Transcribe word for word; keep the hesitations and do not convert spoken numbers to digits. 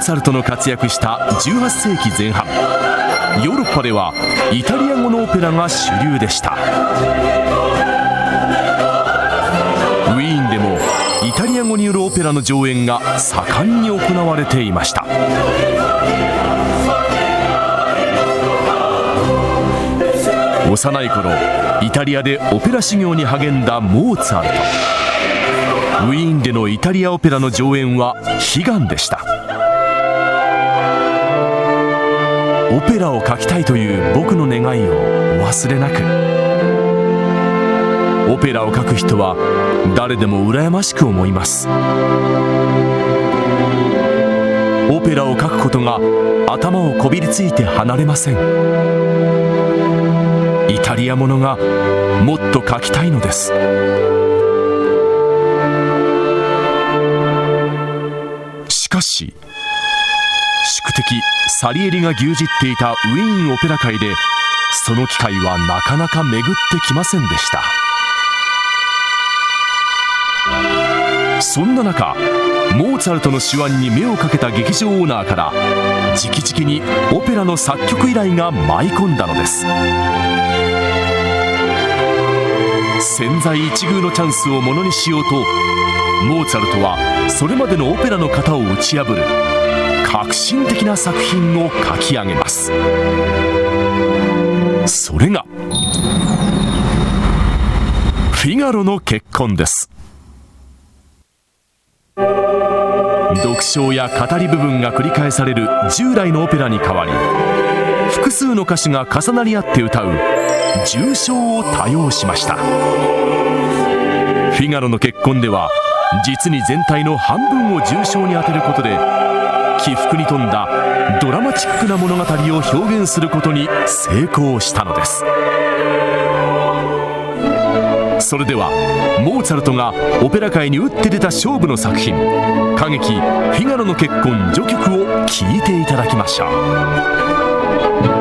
ツァルトの活躍したじゅうはっせいきぜん半、ヨーロッパではイタリア語のオペラが主流でした。ウィーンでもイタリア語によるオペラの上演が盛んに行われていました。幼い頃、イタリアでオペラ修行に励んだモーツァルト。ウィーンでのイタリアオペラの上演は悲願でした。オペラを書きたいという僕の願いをお忘れなく。オペラを書く人は誰でも羨ましく思います。オペラを書くことが頭をこびりついて離れません。イタリアものがもっと書きたいのです。しかし宿敵サリエリが牛耳っていたウィーンオペラ界でその機会はなかなか巡ってきませんでした。そんな中、モーツァルトの手腕に目をかけた劇場オーナーから直々にオペラの作曲依頼が舞い込んだのです。千載一遇のチャンスをものにしようと、モーツァルトはそれまでのオペラの型を打ち破る革新的な作品を書き上げます。それがフィガロの結婚です。独唱や語り部分が繰り返される従来のオペラに代わり、複数の歌手が重なり合って歌う重唱を多用しました。フィガロの結婚では実に全体の半分を重唱に当てることで、起伏に富んだドラマチックな物語を表現することに成功したのです。それではモーツァルトがオペラ界に打って出た勝負の作品、歌劇「フィガロの結婚」序曲を聴いていただきましょう。